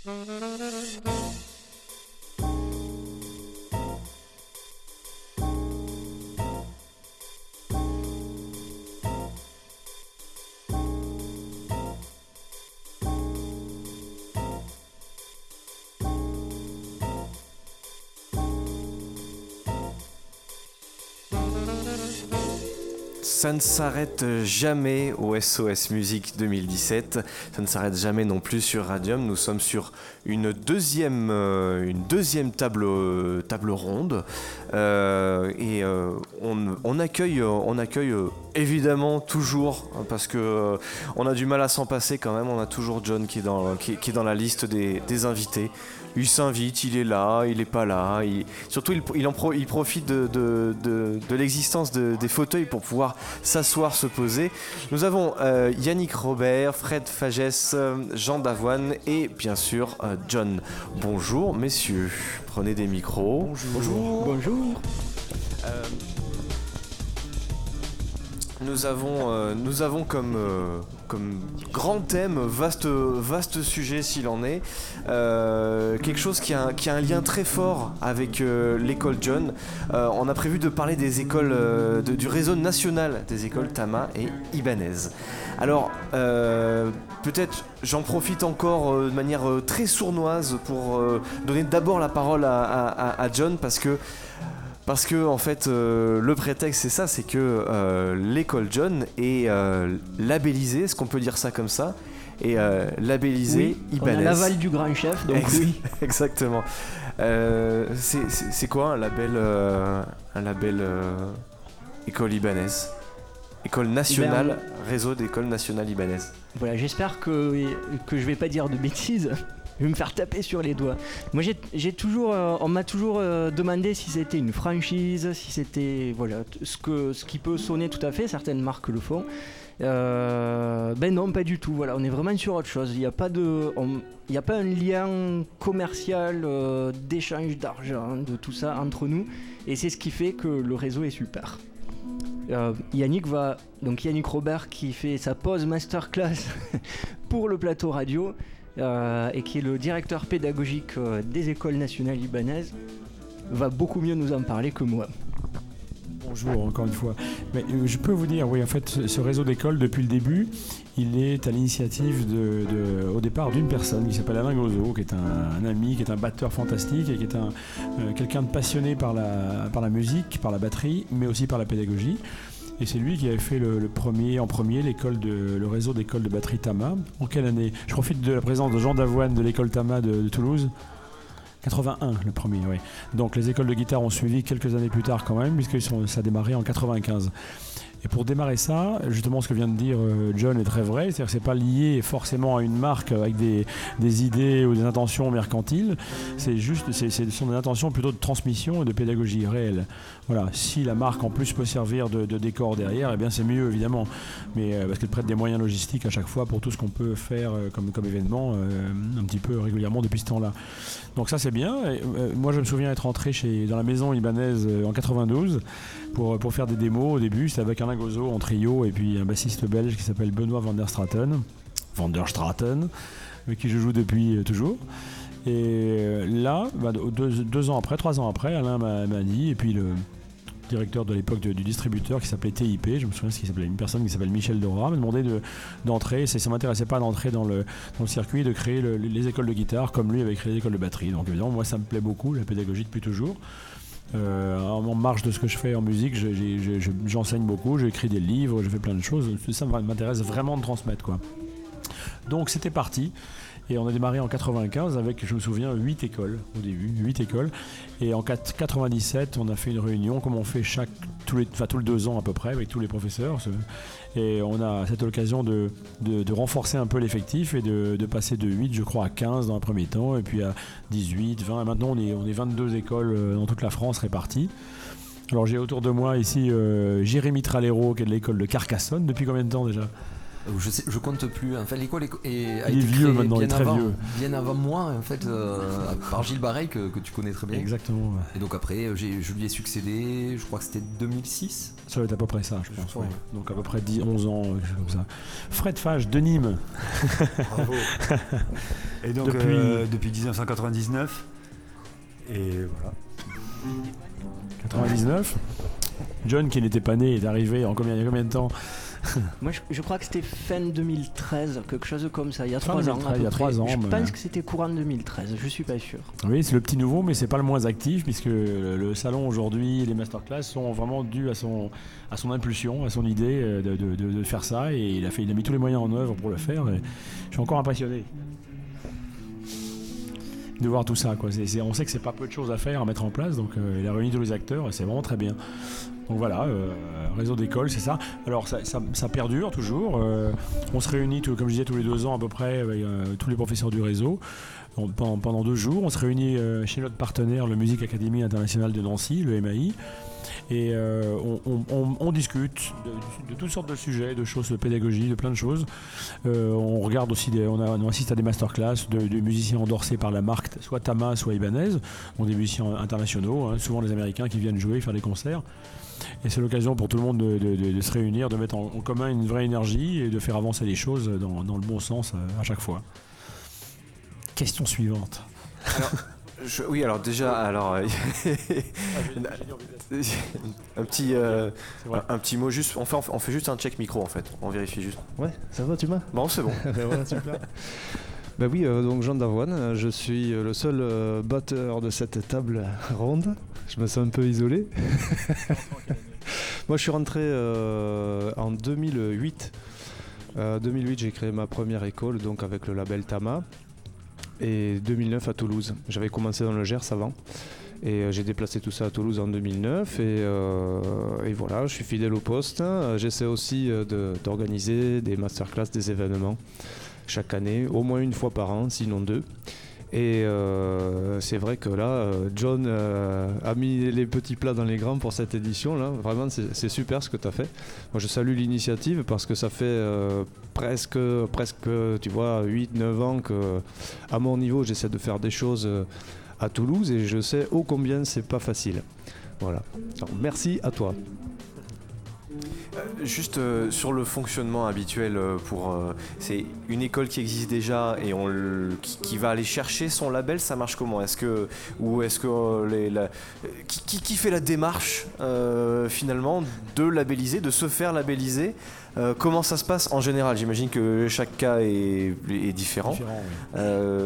Ça ne s'arrête jamais au SOS Music 2017, ça ne s'arrête jamais non plus sur Radium. Nous sommes sur une deuxième table ronde et on accueille évidemment toujours, parce que on a du mal à s'en passer quand même, on a toujours John qui est dans la liste des invités. Il s'invite, il est là, il est pas là. Surtout, il profite de l'existence des fauteuils pour pouvoir s'asseoir, se poser. Nous avons Yannick Robert, Fred Fagès, Jean Davoine et bien sûr John. Bonjour messieurs, prenez des micros. Bonjour. Bonjour. Nous avons comme grand thème, vaste sujet s'il en est, quelque chose qui a un lien très fort avec l'école John. On a prévu de parler des écoles, du réseau national des écoles Tama et Ibanez. Alors, peut-être j'en profite encore de manière très sournoise pour donner d'abord la parole à John, parce que en fait le prétexte c'est ça, c'est que l'école John est labellisée, est-ce qu'on peut dire ça comme ça, et labellisée oui, Ibanez. On a l'aval du grand chef, donc oui. Exactement. C'est quoi un label école Ibanez, école nationale, réseau d'écoles nationales Ibanez. Voilà, j'espère que je vais pas dire de bêtises. Je vais me faire taper sur les doigts. Moi, on m'a toujours demandé si c'était une franchise, si c'était ce qui peut sonner tout à fait. Certaines marques le font. Ben non, pas du tout. Voilà, on est vraiment sur autre chose. Il n'y a pas un lien commercial d'échange d'argent, de tout ça entre nous. Et c'est ce qui fait que le réseau est super. Yannick Robert qui fait sa pause masterclass pour le plateau radio. Et qui est le directeur pédagogique des écoles nationales libanaises, va beaucoup mieux nous en parler que moi. Bonjour encore une fois. Mais je peux vous dire, oui, en fait, ce réseau d'écoles, depuis le début, il est à l'initiative au départ d'une personne qui s'appelle Alain Gozo, qui est un ami, qui est un batteur fantastique et qui est quelqu'un de passionné par la musique, par la batterie, mais aussi par la pédagogie. Et c'est lui qui avait fait le réseau d'écoles de batterie Tama. En quelle année ? Je profite de la présence de Jean Davoine de l'école Tama de Toulouse. 81, le premier, oui. Donc les écoles de guitare ont suivi quelques années plus tard quand même, puisque ça a démarré en 95. Et pour démarrer ça, justement ce que vient de dire John est très vrai, c'est-à-dire que c'est pas lié forcément à une marque avec des idées ou des intentions mercantiles, ce sont des intentions plutôt de transmission et de pédagogie réelle. Voilà, si la marque en plus peut servir de décor derrière, eh bien c'est mieux évidemment, mais parce qu'elle prête des moyens logistiques à chaque fois pour tout ce qu'on peut faire comme événement un petit peu régulièrement depuis ce temps-là. Donc ça c'est bien. Et, moi je me souviens être entré dans la maison ibanaise en 92 pour faire des démos au début. C'était avec Alain Gozo en trio et puis un bassiste belge qui s'appelle Benoît van der Straten, avec qui je joue depuis toujours. Et là, 3 ans après, Alain m'a dit, et puis le directeur de l'époque du distributeur qui s'appelait TIP, je me souviens qu'il s'appelait une personne qui s'appelle Michel Dora, m'a demandé d'entrer, ça m'intéressait pas d'entrer dans le circuit, de créer les écoles de guitare comme lui avait créé les écoles de batterie. Donc évidemment, moi ça me plaît beaucoup, la pédagogie depuis toujours. En marge de ce que je fais en musique, j'enseigne beaucoup, j'écris des livres, je fais plein de choses, ça m'intéresse vraiment de transmettre, quoi. Donc c'était parti. Et on a démarré en 95 avec, je me souviens, 8 écoles au début, 8 écoles. Et en 97, on a fait une réunion, comme on fait tous les 2 ans à peu près, avec tous les professeurs. Et on a cette occasion de renforcer un peu l'effectif et de passer de 8, je crois, à 15 dans un premier temps, et puis à 18, 20. Et maintenant, on est 22 écoles dans toute la France réparties. Alors j'ai autour de moi ici Jérémy Tralero, qui est de l'école de Carcassonne. Depuis combien de temps déjà ? Je compte plus. En fait, l'école a Il est été vieux créée maintenant, il est très vieux. bien avant moi, en fait, par Gilles Bareil que tu connais très bien. Exactement. Ouais. Et donc après, je lui ai succédé, je crois que c'était 2006. Ça va être à peu près ça, je pense. Ouais. Ouais. Donc à peu près 11 ans, quelque chose comme ça. Fred Fage de Nîmes. Bravo. Et donc depuis 1999. Et voilà. 99. John, qui n'était pas né, est arrivé il y a combien de temps? Moi, je crois que c'était fin 2013, quelque chose comme ça, il y a Fin 3 ans. 2013, à peu il y a près. 3 ans, Je mais- pense que c'était courant 2013, je suis pas sûr. Oui, c'est le petit nouveau, mais c'est pas le moins actif, puisque le salon aujourd'hui, les masterclass sont vraiment dus à son impulsion, à son idée de faire ça, et il a mis tous les moyens en œuvre pour le faire. Et je suis encore impressionné de voir tout ça, quoi. On sait que c'est pas peu de choses à faire, à mettre en place, donc il a réuni tous les acteurs et c'est vraiment très bien. Donc voilà, réseau d'écoles, c'est ça. Alors ça perdure toujours. On se réunit, comme je disais, tous les 2 ans à peu près, avec tous les professeurs du réseau. Pendant 2 jours, on se réunit chez notre partenaire, le Music Academy International de Nancy, le MAI. Et on discute de toutes sortes de sujets, de choses de pédagogie, de plein de choses. On regarde aussi, on assiste à des masterclass de musiciens endorsés par la marque, soit Tama, soit Ibanez, donc des musiciens internationaux, hein, souvent les Américains qui viennent jouer, faire des concerts. Et c'est l'occasion pour tout le monde de se réunir, de mettre en commun une vraie énergie et de faire avancer les choses dans le bon sens à chaque fois. Question suivante. Alors déjà, un petit mot juste, on fait juste un check micro en fait, on vérifie juste. Ouais, ça va, tu m'as? Bon, c'est bon. Ben voilà, super. Ben oui, donc Jean Davoine, je suis le seul batteur de cette table ronde. Je me sens un peu isolé. Moi, je suis rentré en 2008. 2008, j'ai créé ma première école, donc avec le label Tama. Et 2009 à Toulouse. J'avais commencé dans le Gers avant. Et j'ai déplacé tout ça à Toulouse en 2009. Et voilà, je suis fidèle au poste. J'essaie aussi d'organiser des masterclass, des événements chaque année, au moins une fois par an, sinon 2. Et c'est vrai que là, John a mis les petits plats dans les grands pour cette édition. Là. Vraiment, c'est super ce que tu as fait. Moi, je salue l'initiative parce que ça fait presque, tu vois, 8-9 ans qu'à mon niveau, j'essaie de faire des choses à Toulouse et je sais ô combien c'est pas facile. Voilà. Alors, merci à toi. Juste sur le fonctionnement habituel c'est une école qui existe déjà et qui va aller chercher son label, ça marche comment? Qui fait la démarche finalement de labelliser, de se faire labelliser? Comment ça se passe en général? J'imagine que chaque cas est différent. Oui.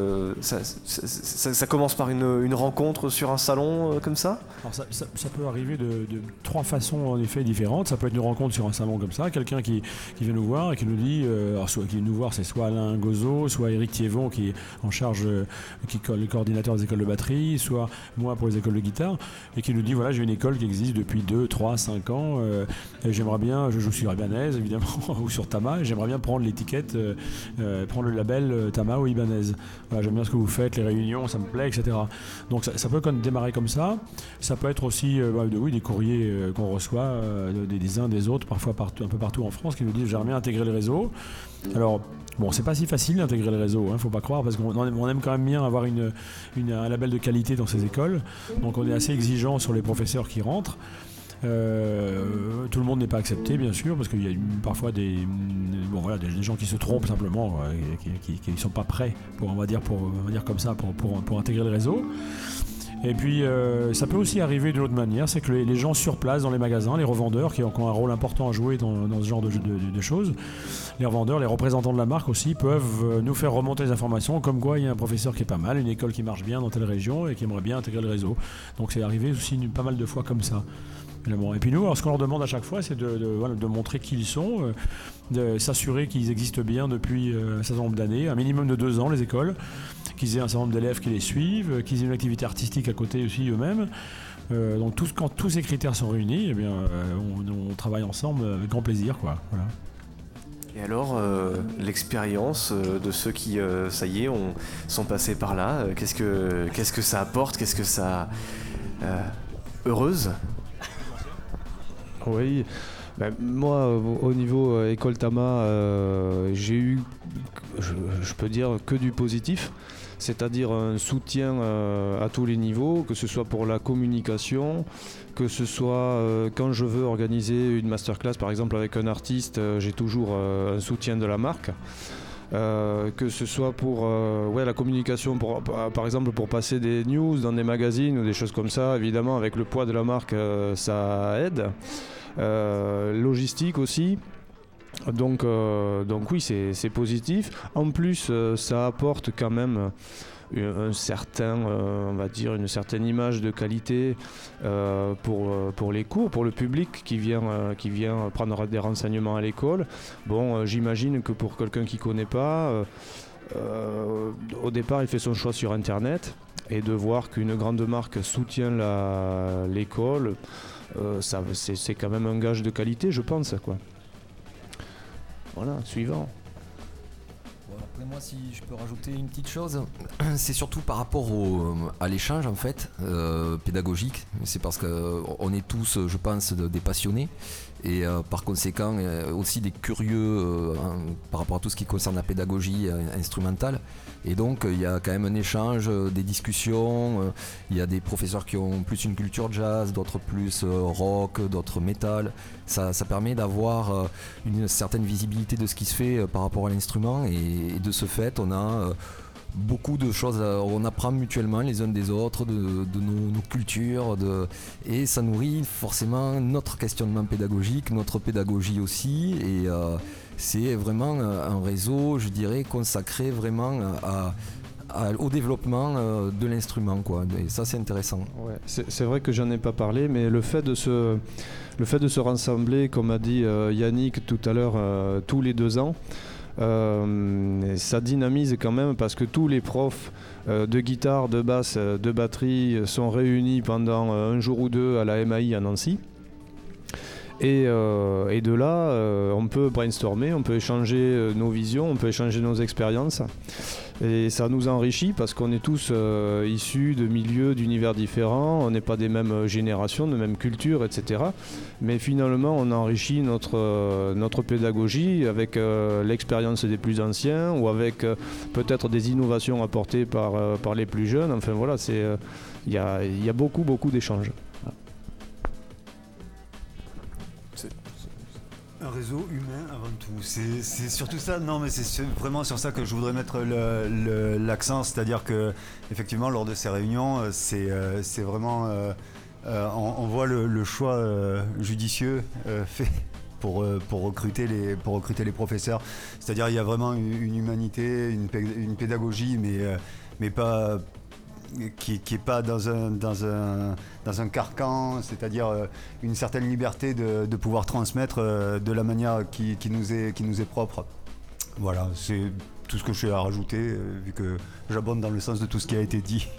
Ça commence par une rencontre sur un salon comme ça? Alors ça peut arriver de 3 façons en effet différentes. Ça peut être une rencontre sur un salon comme ça, quelqu'un qui vient nous voir et qui nous dit, soit qui vient nous voir, c'est soit Alain Gozo, soit Éric Thiévon qui est en charge, le coordinateur des écoles de batterie, soit moi pour les écoles de guitare, et qui nous dit voilà, j'ai une école qui existe depuis 2, 3, 5 ans, et j'aimerais bien, je joue sur Ibanez évidemment ou sur Tama, et j'aimerais bien prendre l'étiquette, prendre le label Tama ou Ibanez. Voilà, j'aime bien ce que vous faites, les réunions, ça me plaît, etc. Donc ça peut démarrer comme ça. Ça peut être aussi des courriers qu'on reçoit des uns des autres, parfois un peu partout en France, qui nous disent j'aimerais bien intégrer le réseau. Alors bon, c'est pas si facile d'intégrer le réseau, faut pas croire, parce qu'on aime quand même bien avoir un label de qualité dans ces écoles. Donc on est assez exigeant sur les professeurs qui rentrent. Tout le monde n'est pas accepté, bien sûr, parce qu'il y a parfois des gens qui se trompent simplement, qui ne sont pas prêts pour intégrer le réseau. Et puis ça peut aussi arriver d'une autre manière, c'est que les gens sur place dans les magasins, les revendeurs qui ont un rôle important à jouer dans ce genre de choses, les revendeurs, les représentants de la marque aussi peuvent nous faire remonter les informations comme quoi il y a un professeur qui est pas mal, une école qui marche bien dans telle région et qui aimerait bien intégrer le réseau. Donc c'est arrivé aussi pas mal de fois comme ça. Et puis nous, alors, ce qu'on leur demande à chaque fois, c'est de montrer qui ils sont, de s'assurer qu'ils existent bien depuis un certain nombre d'années, un minimum de 2 ans les écoles, qu'ils aient un certain nombre d'élèves qui les suivent, qu'ils aient une activité artistique à côté aussi eux-mêmes. Donc quand tous ces critères sont réunis, eh bien, on travaille ensemble avec grand plaisir, quoi. Voilà. Et alors, l'expérience de ceux qui, ça y est, sont passés par là, qu'est-ce que ça apporte? Qu'est-ce que ça... heureuse? Oui, Moi, au niveau école Tama, j'ai eu, je peux dire, que du positif, c'est-à-dire un soutien à tous les niveaux, que ce soit pour la communication, que ce soit quand je veux organiser une masterclass par exemple avec un artiste, j'ai toujours un soutien de la marque. Que ce soit pour la communication, par exemple pour passer des news dans des magazines ou des choses comme ça, évidemment avec le poids de la marque ça aide. Logistique aussi. Donc oui, c'est positif. En plus, ça apporte quand même un certain, on va dire, une certaine image de qualité pour les cours, pour le public qui vient prendre des renseignements à l'école. Bon, j'imagine que pour quelqu'un qui ne connaît pas, au départ, il fait son choix sur Internet, et de voir qu'une grande marque soutient l'école, c'est quand même un gage de qualité, je pense, quoi. Voilà, suivant. Après moi, si je peux rajouter une petite chose, c'est surtout par rapport à l'échange en fait, pédagogique. C'est parce qu'on est tous, je pense, des passionnés et par conséquent aussi des curieux par rapport à tout ce qui concerne la pédagogie instrumentale. Et donc il y a quand même un échange, des discussions, il y a des professeurs qui ont plus une culture jazz, d'autres plus rock, d'autres métal. Ça permet d'avoir une certaine visibilité de ce qui se fait par rapport à l'instrument, et de ce fait on a beaucoup de choses, on apprend mutuellement les uns des autres de nos cultures, et ça nourrit forcément notre questionnement pédagogique, notre pédagogie aussi, et c'est vraiment un réseau, je dirais, consacré vraiment au développement de l'instrument, quoi. Et ça, c'est intéressant. Ouais, c'est vrai que j'en ai pas parlé, mais le fait de se rassembler, comme a dit Yannick tout à l'heure, tous les 2 ans, ça dynamise quand même, parce que tous les profs de guitare, de basse, de batterie sont réunis pendant un jour ou 2 à la MAI à Nancy. Et de là, on peut brainstormer, on peut échanger nos visions, on peut échanger nos expériences. Et ça nous enrichit parce qu'on est tous issus de milieux, d'univers différents, on n'est pas des mêmes générations, de mêmes cultures, etc. Mais finalement, on enrichit notre pédagogie avec l'expérience des plus anciens, ou avec peut-être des innovations apportées par les plus jeunes. Enfin voilà, il y a beaucoup d'échanges. Un réseau humain avant tout, c'est surtout ça. Non, mais c'est vraiment sur ça que je voudrais mettre l'accent, c'est-à-dire que effectivement lors de ces réunions, c'est vraiment on voit le choix judicieux fait pour recruter les professeurs. C'est-à-dire il y a vraiment une humanité, une pédagogie, mais pas qui est pas dans un carcan, c'est-à-dire une certaine liberté de pouvoir transmettre de la manière qui nous est propre. Voilà, c'est tout ce que je suis à rajouter, vu que j'abonde dans le sens de tout ce qui a été dit.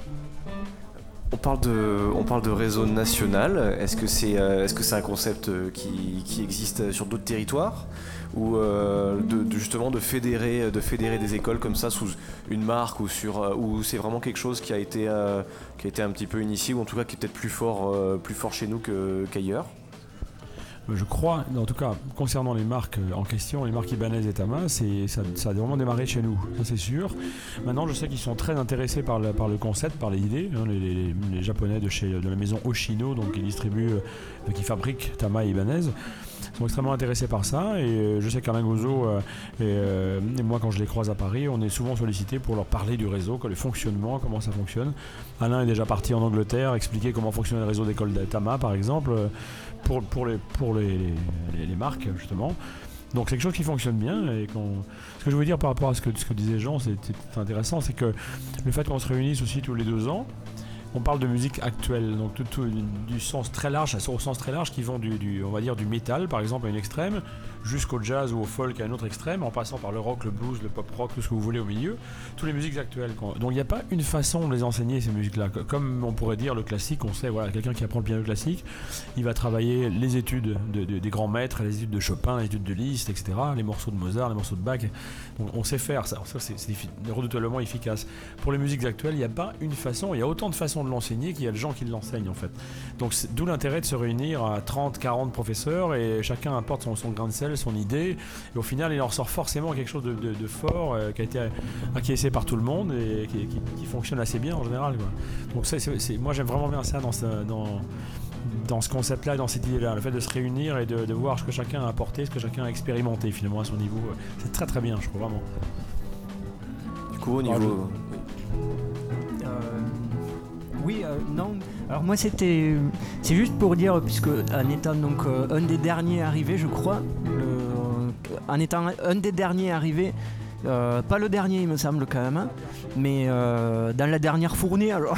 On parle de réseau national. Est-ce que c'est un concept qui existe sur d'autres territoires, ou justement de fédérer des écoles comme ça sous une marque, ou c'est vraiment quelque chose qui a été un petit peu initié, ou en tout cas qui est peut-être plus fort chez nous qu'ailleurs? Je crois, en tout cas, concernant les marques en question, les marques Ibanez et Tama, ça a vraiment démarré chez nous, ça c'est sûr. Maintenant, je sais qu'ils sont très intéressés par le concept, par les idées. Hein, les Japonais de la maison Oshino, donc qui fabriquent Tama et Ibanez, sont extrêmement intéressés par ça. Et je sais qu'Alain Gozzo et moi, quand je les croise à Paris, on est souvent sollicités pour leur parler du réseau, le fonctionnement, comment ça fonctionne. Alain est déjà parti en Angleterre expliquer comment fonctionne le réseau d'école de Tama, par exemple, pour les marques, justement. Donc c'est quelque chose qui fonctionne bien. Et ce que je veux dire par rapport à ce que disait Jean, c'est intéressant, c'est que le fait qu'on se réunisse aussi tous les 2 ans, on parle de musique actuelle, donc tout du sens très large, au sens très large, qui vont on va dire du métal par exemple à une extrême, jusqu'au jazz ou au folk à un autre extrême, en passant par le rock, le blues, le pop rock, tout ce que vous voulez au milieu, toutes les musiques actuelles. Donc il n'y a pas une façon de les enseigner, ces musiques-là. Comme on pourrait dire le classique, on sait, voilà, quelqu'un qui apprend le piano classique, il va travailler les études des grands maîtres, les études de Chopin, les études de Liszt, etc., les morceaux de Mozart, les morceaux de Bach. Donc on sait faire ça, c'est redoutablement efficace. Pour les musiques actuelles, il n'y a pas une façon, il y a autant de façons de de l'enseigner qu'il y a des gens qui l'enseignent en fait. Donc d'où l'intérêt de se réunir à 30, 40 professeurs et chacun apporte son grain de sel, son idée, et au final il en ressort forcément quelque chose de fort qui a été acquiescé par tout le monde et qui fonctionne assez bien en général, quoi. Donc moi j'aime vraiment bien ça dans ce concept-là, dans cette idée-là, le fait de se réunir et de voir ce que chacun a apporté, ce que chacun a expérimenté finalement à son niveau, c'est très très bien, je trouve vraiment. Du coup, au niveau... Non. Alors moi c'est juste pour dire, puisque en étant donc un des derniers arrivés, je crois, en étant un des derniers arrivés, pas le dernier il me semble quand même, hein, mais dans la dernière fournée alors.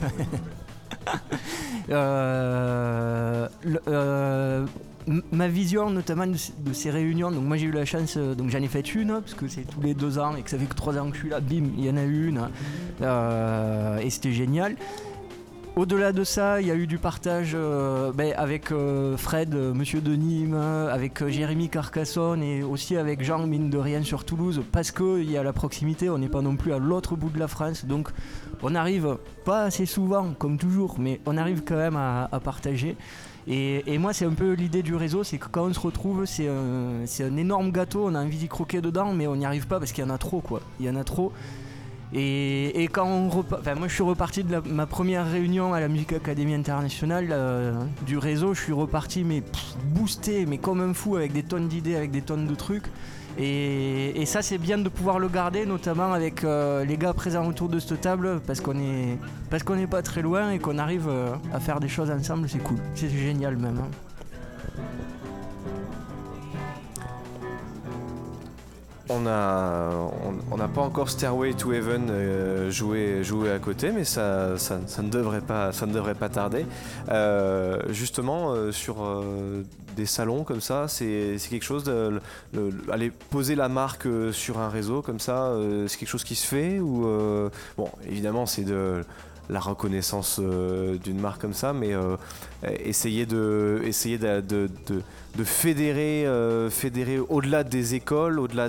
Ma vision notamment de ces réunions, donc moi j'ai eu la chance, donc j'en ai fait une parce que c'est tous les 2 ans et que ça fait que 3 ans que je suis là, bim, il y en a une et c'était génial. Au-delà de ça, il y a eu du partage avec Fred, Monsieur de Nîmes, avec Jérémy Carcassonne et aussi avec Jean, mine de rien, sur Toulouse, parce qu'il y a la proximité, on n'est pas non plus à l'autre bout de la France, donc on arrive, pas assez souvent comme toujours, mais on arrive quand même à partager. Et moi c'est un peu l'idée du réseau, c'est que quand on se retrouve, c'est un énorme gâteau, on a envie d'y croquer dedans, mais on n'y arrive pas parce qu'il y en a trop, quoi. Il y en a trop. Et quand moi je suis reparti de ma première réunion à la Musique Académie Internationale du réseau, je suis reparti boosté, mais comme un fou, avec des tonnes d'idées, avec des tonnes de trucs. Et ça c'est bien de pouvoir le garder, notamment avec les gars présents autour de cette table, parce qu'on est pas très loin et qu'on arrive à faire des choses ensemble, c'est cool, c'est génial même, hein. On n'a pas encore Stairway to Heaven joué à côté, mais ça ne devrait pas tarder. Justement, sur des salons comme ça, c'est quelque chose aller poser la marque sur un réseau comme ça, c'est quelque chose qui se fait ou bon, évidemment c'est de la reconnaissance d'une marque comme ça, mais essayer de fédérer au-delà des écoles, au-delà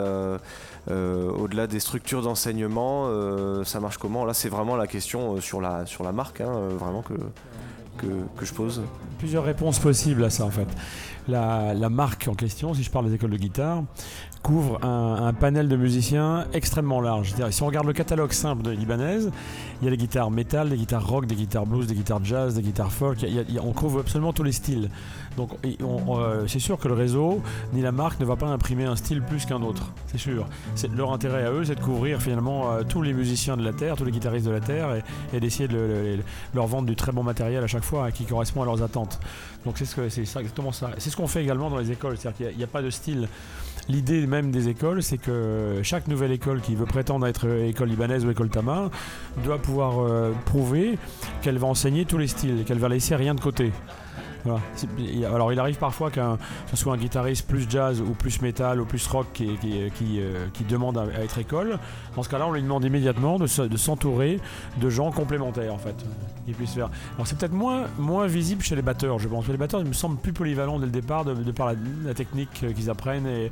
des structures d'enseignement, ça marche comment? Là, c'est vraiment la question sur la marque, hein, vraiment que je pose. Plusieurs réponses possibles à ça en fait. La marque en question, si je parle des écoles de guitare, couvre un panel de musiciens extrêmement large. C'est-à-dire, si on regarde le catalogue simple de l'Ibanaise, il y a des guitares métal, des guitares rock, des guitares blues, des guitares jazz, des guitares folk, on couvre absolument tous les styles. Donc c'est sûr que le réseau ni la marque ne va pas imprimer un style plus qu'un autre, c'est sûr. Leur intérêt à eux, c'est de couvrir finalement tous les musiciens de la Terre, tous les guitaristes de la Terre, et d'essayer de leur vendre du très bon matériel à chaque fois qui correspond à leurs attentes. Donc c'est exactement ça. C'est ce qu'on fait également dans les écoles, c'est-à-dire qu'il n'y a pas de style. L'idée même des écoles, c'est que chaque nouvelle école qui veut prétendre être école libanaise ou école Tama doit pouvoir prouver qu'elle va enseigner tous les styles et qu'elle va laisser rien de côté. Voilà. Alors il arrive parfois que ce soit un guitariste plus jazz ou plus metal ou plus rock qui demande à être école. Dans ce cas-là, on lui demande immédiatement de s'entourer de gens complémentaires en fait, qui puissent faire. Alors c'est peut-être moins visible chez les batteurs, je pense. Les batteurs, ils me semblent plus polyvalents dès le départ de par la technique qu'ils apprennent et.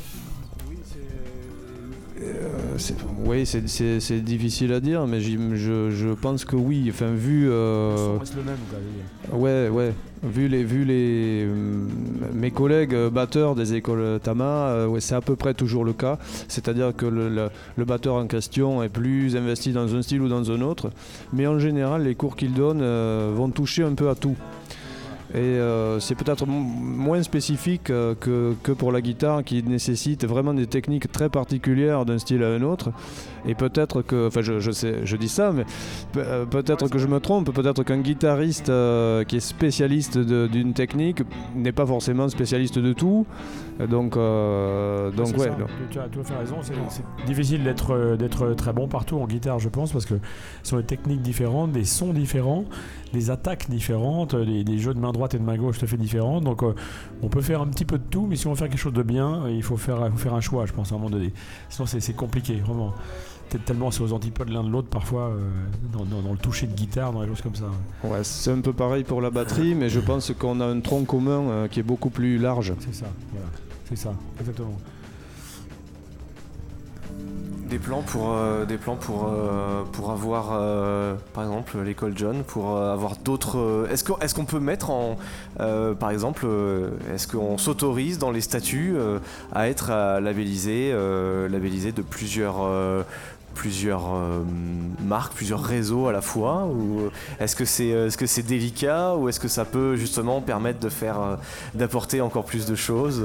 Oui, c'est difficile à dire, mais je pense que oui. Enfin, vu. Reste le même, quoi. Ouais. Vu mes collègues batteurs des écoles Tama, c'est à peu près toujours le cas. C'est-à-dire que le batteur en question est plus investi dans un style ou dans un autre. Mais en général, les cours qu'il donne vont toucher un peu à tout. Et c'est peut-être moins spécifique que pour la guitare, qui nécessite vraiment des techniques très particulières d'un style à un autre. Et peut-être que, enfin je dis ça, mais peut-être que je me trompe, peut-être qu'un guitariste qui est spécialiste d'une technique n'est pas forcément spécialiste de tout. Donc ouais. Tu as tout à fait raison, c'est difficile d'être très bon partout en guitare, je pense, parce que ce sont des techniques différentes, des sons différents, des attaques différentes, des jeux de main droite et de main gauche tout à fait différents. Donc on peut faire un petit peu de tout, mais si on veut faire quelque chose de bien, il faut faire un choix, je pense, à un moment donné. Sinon c'est compliqué, vraiment. Peut-être tellement c'est aux antipodes l'un de l'autre parfois, dans le toucher de guitare, dans les choses comme ça. Ouais, c'est un peu pareil pour la batterie, mais je pense qu'on a un tronc commun qui est beaucoup plus large. C'est ça, voilà. C'est ça, exactement. Des plans pour avoir, par exemple, l'école John, pour avoir d'autres. Est-ce qu'on peut mettre en, par exemple, est-ce qu'on s'autorise dans les statuts à être labellisé de plusieurs marques, plusieurs réseaux à la fois, ou est-ce que c'est délicat, ou est-ce que ça peut justement permettre d'apporter encore plus de choses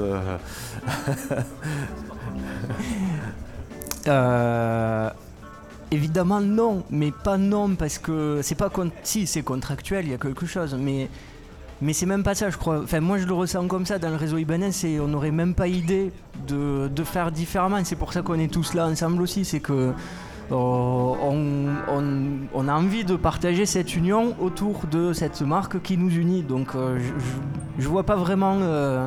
Évidemment non, mais pas non parce que c'est pas si c'est contractuel, il y a quelque chose, mais c'est même pas ça, je crois. Enfin, moi je le ressens comme ça dans le réseau Ibanez, et on n'aurait même pas idée de faire différemment. C'est pour ça qu'on est tous là ensemble aussi, c'est que on a envie de partager cette union autour de cette marque qui nous unit. Donc je vois pas vraiment.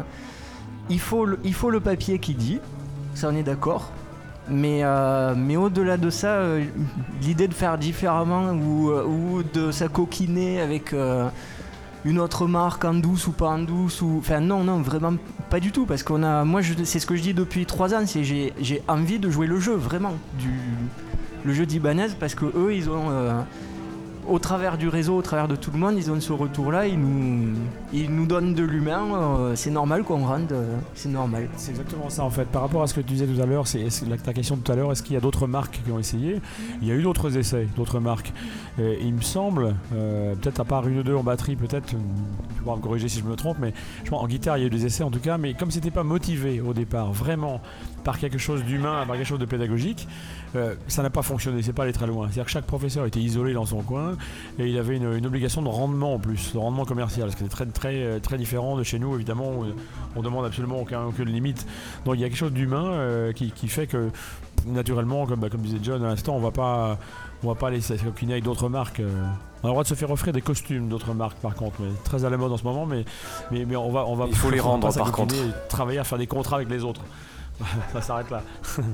Il faut le papier qui dit, ça on est d'accord. Mais au-delà de ça, l'idée de faire différemment ou de s'acoquiner avec une autre marque en douce ou pas en douce, enfin non, vraiment pas du tout, parce c'est ce que je dis depuis 3 ans, c'est j'ai envie de jouer le jeu, vraiment, le jeu d'Ibanez, parce que eux ils ont au travers du réseau, au travers de tout le monde, ils ont ce retour-là, ils nous donnent de l'humain, c'est normal qu'on rende, c'est normal. C'est exactement ça en fait. Par rapport à ce que tu disais tout à l'heure, ta question tout à l'heure, est-ce qu'il y a d'autres marques qui ont essayé ? Il y a eu d'autres essais, d'autres marques. Il me semble, peut-être à part une ou deux en batterie, peut-être, tu pourras me corriger si je me trompe, mais je pense en guitare il y a eu des essais en tout cas, mais comme c'était pas motivé au départ, vraiment par quelque chose d'humain, par quelque chose de pédagogique, ça n'a pas fonctionné, c'est pas allé très loin. C'est-à-dire que chaque professeur était isolé dans son coin et il avait une obligation de rendement en plus, de rendement commercial, ce qui est très, très, très différent de chez nous évidemment, où on demande absolument aucune limite. Donc il y a quelque chose d'humain qui fait que naturellement, comme disait John à l'instant, on va pas laisser s'coquiner avec d'autres marques. On a le droit de se faire offrir des costumes d'autres marques par contre, mais très à la mode en ce moment, mais on va il faut les rendre par contre. Et travailler à faire des contrats avec les autres. Ça s'arrête là.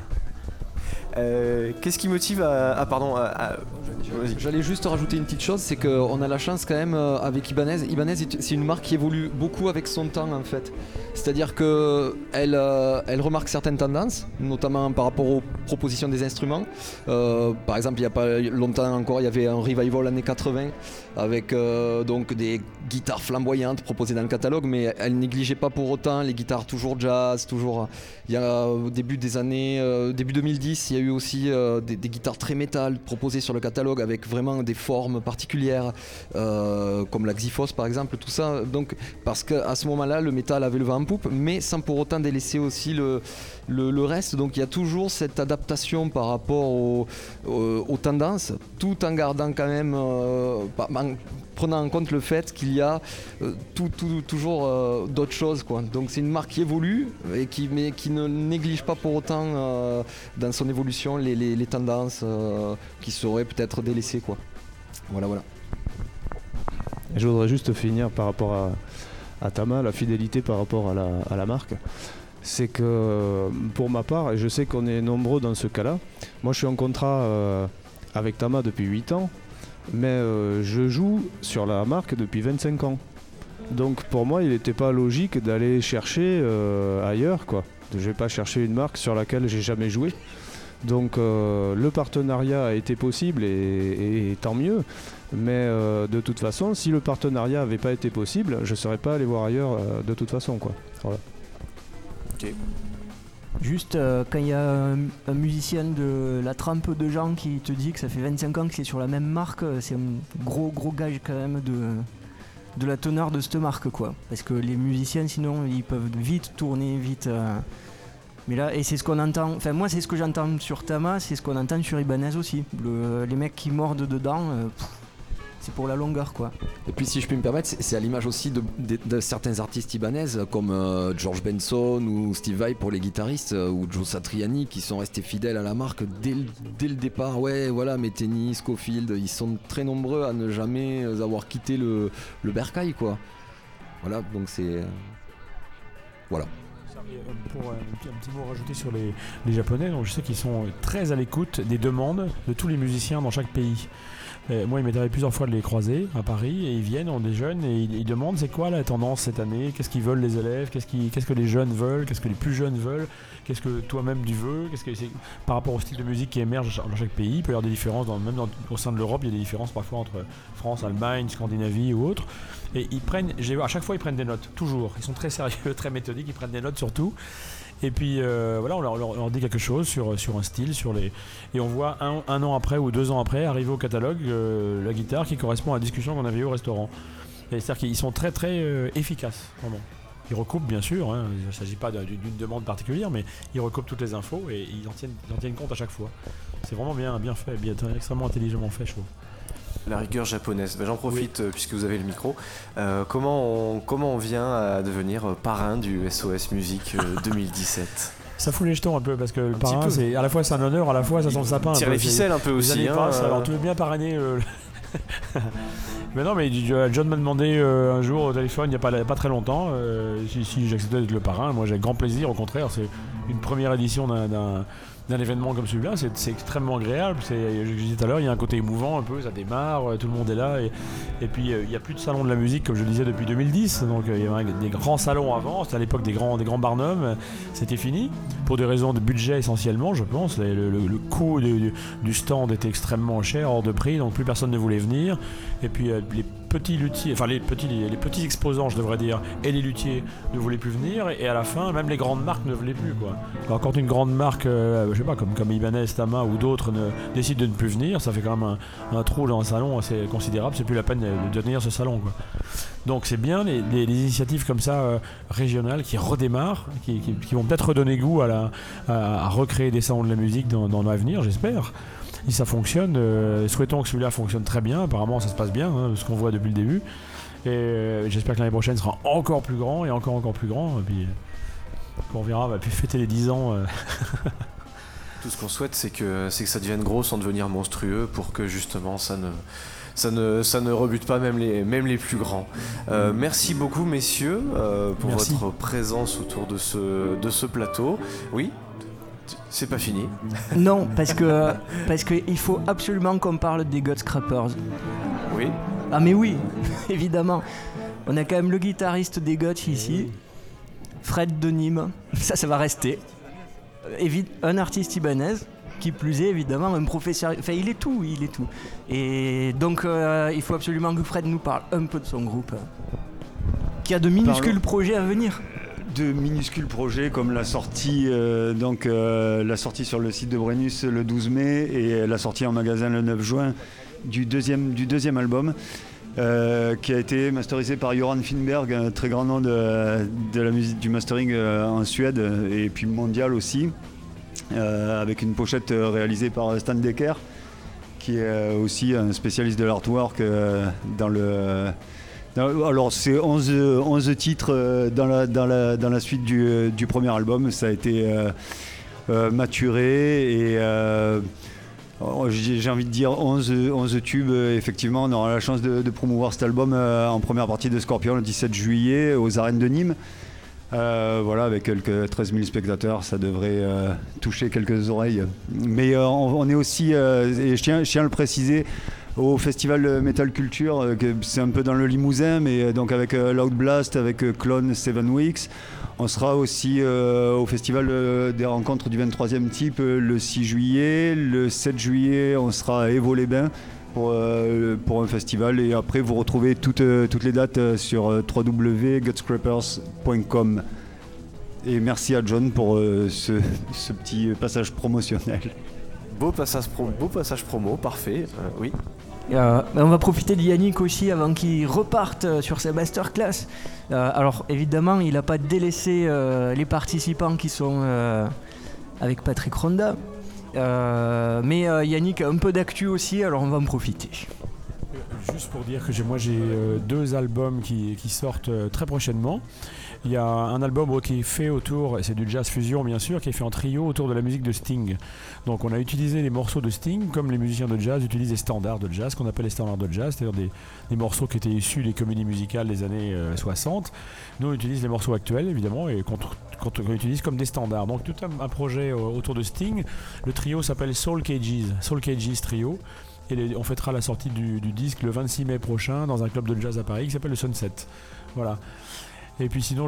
Qu'est-ce qui motive J'allais juste rajouter une petite chose, c'est qu'on a la chance quand même avec Ibanez. Ibanez, c'est une marque qui évolue beaucoup avec son temps en fait. C'est-à-dire qu'elle remarque certaines tendances, notamment par rapport aux propositions des instruments. Par exemple, il n'y a pas longtemps encore, il y avait un revival années 80 avec donc des guitares flamboyantes proposées dans le catalogue, mais elle négligeait pas pour autant les guitares toujours jazz, toujours. Il y a au début 2010, il y a eu aussi des guitares très métal proposées sur le catalogue avec vraiment des formes particulières, comme la Xyphos par exemple, tout ça. Donc parce qu'à ce moment-là, le métal avait le vent en poupe, mais sans pour autant délaisser aussi le reste. Donc il y a toujours cette adaptation par rapport aux tendances, tout en gardant quand même, en prenant en compte le fait qu'il y a toujours d'autres choses, quoi. Donc c'est une marque qui évolue mais qui ne néglige pas pour autant dans son évolution les tendances qui seraient peut-être délaissées, quoi. Voilà. Je voudrais juste finir par rapport à Tama, la fidélité par rapport à la marque. C'est que pour ma part, et je sais qu'on est nombreux dans ce cas-là, moi je suis en contrat avec Tama depuis 8 ans, mais je joue sur la marque depuis 25 ans. Donc pour moi, il n'était pas logique d'aller chercher ailleurs, quoi. Je ne vais pas chercher une marque sur laquelle j'ai jamais joué. Donc le partenariat a été possible et tant mieux. Mais de toute façon, si le partenariat n'avait pas été possible, je ne serais pas allé voir ailleurs de toute façon, quoi. Voilà. Ok. Juste quand il y a un musicien de la trempe de gens qui te dit que ça fait 25 ans que c'est sur la même marque, c'est un gros gage quand même de la teneur de cette marque, quoi. Parce que les musiciens sinon ils peuvent vite tourner, mais là, et c'est ce qu'on entend, enfin moi c'est ce que j'entends sur Tama, c'est ce qu'on entend sur Ibanez aussi. Les mecs qui mordent dedans, c'est pour la longueur, quoi. Et puis si je puis me permettre, c'est à l'image aussi de certains artistes ibanaises comme George Benson ou Steve Vai pour les guitaristes, ou Joe Satriani qui sont restés fidèles à la marque dès le départ. Ouais, voilà, Metheny, Scofield, ils sont très nombreux à ne jamais avoir quitté le bercail, quoi. Voilà, donc c'est... Voilà. Pour un petit mot rajouté sur les Japonais, donc je sais qu'ils sont très à l'écoute des demandes de tous les musiciens dans chaque pays. Moi, il m'est arrivé plusieurs fois de les croiser à Paris et ils viennent, on est jeunes et ils demandent c'est quoi la tendance cette année, qu'est-ce qu'ils veulent les élèves, qu'est-ce que les jeunes veulent, qu'est-ce que les plus jeunes veulent, qu'est-ce que toi-même tu veux, par rapport au style de musique qui émerge dans chaque pays. Il peut y avoir des différences, au sein de l'Europe, il y a des différences parfois entre France, Allemagne, Scandinavie ou autres. Et à chaque fois ils prennent des notes, toujours. Ils sont très sérieux, très méthodiques, ils prennent des notes surtout. Et puis voilà, on leur dit quelque chose sur un style, et on voit un an après ou 2 ans après arriver au catalogue la guitare qui correspond à la discussion qu'on avait eue au restaurant. C'est-à-dire qu'ils sont très très efficaces, vraiment. Ils recoupent bien sûr, hein, il ne s'agit pas d'une demande particulière, mais ils recoupent toutes les infos et ils en tiennent compte à chaque fois. C'est vraiment bien fait, extrêmement intelligemment fait, je trouve. La rigueur japonaise. J'en profite puisque vous avez le micro. Comment on vient à devenir parrain du SOS Music 2017 ? Ça fout les jetons un peu parce que le parrain, à la fois c'est un honneur, à la fois ça sent le sapin. Tire les ficelles un peu aussi. Alors tu veux bien parrainer Mais non, mais John m'a demandé un jour au téléphone, il n'y a pas très longtemps, si j'acceptais d'être le parrain. Moi j'ai grand plaisir, au contraire, c'est une première édition d'un événement comme celui-là, c'est extrêmement agréable. Je disais tout à l'heure, il y a un côté émouvant un peu, ça démarre, tout le monde est là. Et puis il n'y a plus de salon de la musique comme je le disais depuis 2010. Donc il y avait des grands salons avant, c'était à l'époque des grands Barnum, c'était fini. Pour des raisons de budget essentiellement, je pense. Le coût du stand était extrêmement cher, hors de prix, donc plus personne ne voulait venir. Et puis les petits luthiers, enfin les petits exposants je devrais dire, et les luthiers ne voulaient plus venir, et à la fin même les grandes marques ne voulaient plus quoi. Alors quand une grande marque, je sais pas, comme Ibanez, Tama ou d'autres décident de ne plus venir, ça fait quand même un trou dans un salon assez considérable, c'est plus la peine de tenir ce salon quoi. Donc c'est bien les initiatives comme ça régionales qui redémarrent, qui vont peut-être redonner goût à recréer des salons de la musique dans l'avenir, j'espère. Si ça fonctionne, souhaitons que celui-là fonctionne très bien. Apparemment ça se passe bien, ce qu'on voit depuis le début. Et j'espère que l'année prochaine sera encore plus grand et encore plus grand. Et puis on verra, on va plus fêter les 10 ans. Tout ce qu'on souhaite, c'est que ça devienne gros sans devenir monstrueux, pour que justement ça ne rebute pas même les plus grands. Merci beaucoup messieurs pour votre présence autour de ce plateau. Oui, c'est pas fini. Non, parce que il faut absolument qu'on parle des God Scrapers. Oui. Ah mais oui, évidemment. On a quand même le guitariste des Gods ici, Fred de Nîmes. Ça va rester. Un artiste ibanais, qui plus est évidemment un professeur. Enfin, il est tout. Et donc, il faut absolument que Fred nous parle un peu de son groupe, qui a de minuscules projets à venir. De minuscules projets comme la sortie sur le site de Brennus le 12 mai et la sortie en magasin le 9 juin du deuxième album qui a été masterisé par Göran Finnberg, un très grand nom de la musique du mastering en Suède et puis mondial aussi, avec une pochette réalisée par Stan Decker qui est aussi un spécialiste de l'artwork dans le... Alors c'est 11 titres dans la suite du premier album. Ça a été maturé et j'ai envie de dire 11 tubes. Effectivement, on aura la chance de promouvoir cet album en première partie de Scorpion le 17 juillet aux arènes de Nîmes. Voilà, avec quelques 13 000 spectateurs, ça devrait toucher quelques oreilles. Mais on est aussi, et je tiens à le préciser, au festival Metal Culture, c'est un peu dans le Limousin, mais donc avec Loud Blast, avec Clone 7 Weeks. On sera aussi au festival des rencontres du 23e type le 6 juillet. Le 7 juillet, on sera à Évaux-les-Bains pour un festival. Et après, vous retrouvez toutes les dates sur www.godscrapers.com. Et merci à John pour ce petit passage promotionnel. Beau passage promo, parfait. Oui. On va profiter de Yannick aussi avant qu'il reparte sur sa masterclass. Alors évidemment, il n'a pas délaissé les participants qui sont avec Patrick Ronda. Mais Yannick a un peu d'actu aussi, alors on va en profiter. Juste pour dire que j'ai 2 albums qui sortent très prochainement. Il y a un album qui est fait autour, c'est du jazz fusion bien sûr, qui est fait en trio autour de la musique de Sting. Donc on a utilisé les morceaux de Sting comme les musiciens de jazz utilisent les standards de jazz, qu'on appelle les standards de jazz, c'est-à-dire des morceaux qui étaient issus des comédies musicales des années 60. Nous on utilise les morceaux actuels évidemment et qu'on utilise comme des standards. Donc tout un projet autour de Sting. Le trio s'appelle Soul Cages Trio. Et on fêtera la sortie du disque le 26 mai prochain dans un club de jazz à Paris qui s'appelle le Sunset. Voilà. Et puis sinon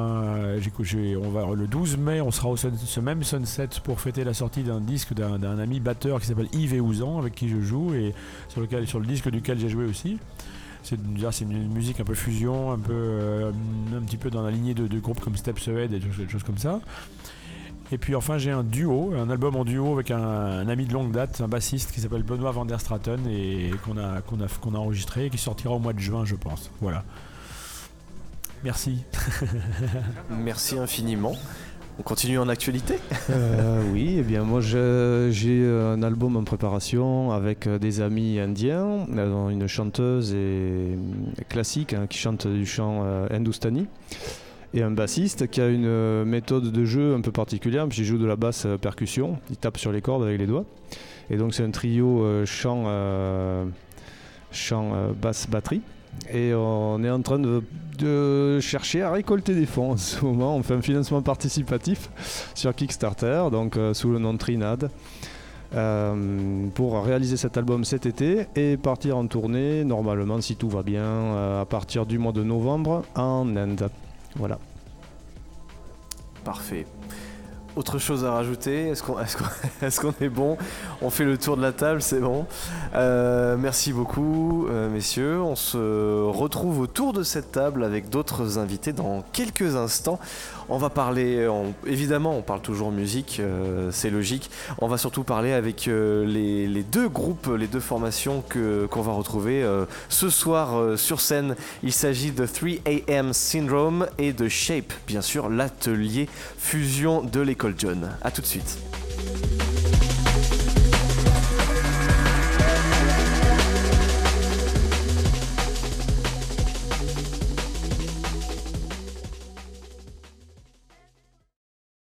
le 12 mai on sera au ce même Sunset pour fêter la sortie d'un disque d'un ami batteur qui s'appelle Yves Eouzan avec qui je joue et sur le disque duquel j'ai joué aussi. C'est une musique un peu fusion, un petit peu dans la lignée de groupes comme Stepshead et des choses comme ça. Et puis enfin j'ai un album en duo avec un ami de longue date, un bassiste qui s'appelle Benoît van der Straten et qu'on a enregistré et qui sortira au mois de juin je pense. Voilà. Merci. Merci infiniment. On continue en actualité. Oui, eh bien moi j'ai un album en préparation avec des amis indiens, une chanteuse classique qui chante du chant hindoustani et un bassiste qui a une méthode de jeu un peu particulière puisqu'il joue de la basse percussion, il tape sur les cordes avec les doigts et donc c'est un trio chant basse batterie. Et on est en train de chercher à récolter des fonds en ce moment. On fait un financement participatif sur Kickstarter, donc sous le nom de Trinad, pour réaliser cet album cet été et partir en tournée, normalement, si tout va bien, à partir du mois de novembre en Inde. Voilà. Parfait. Autre chose à rajouter? Est-ce qu'on est bon? On fait le tour de la table, c'est bon. Merci beaucoup, messieurs. On se retrouve autour de cette table avec d'autres invités dans quelques instants. On va parler, évidemment, on parle toujours musique, c'est logique. On va surtout parler avec les 2 groupes, les 2 formations qu'on va retrouver ce soir sur scène. Il s'agit de 3AM Syndrome et de Shape, bien sûr, l'atelier fusion de l'école John. A tout de suite.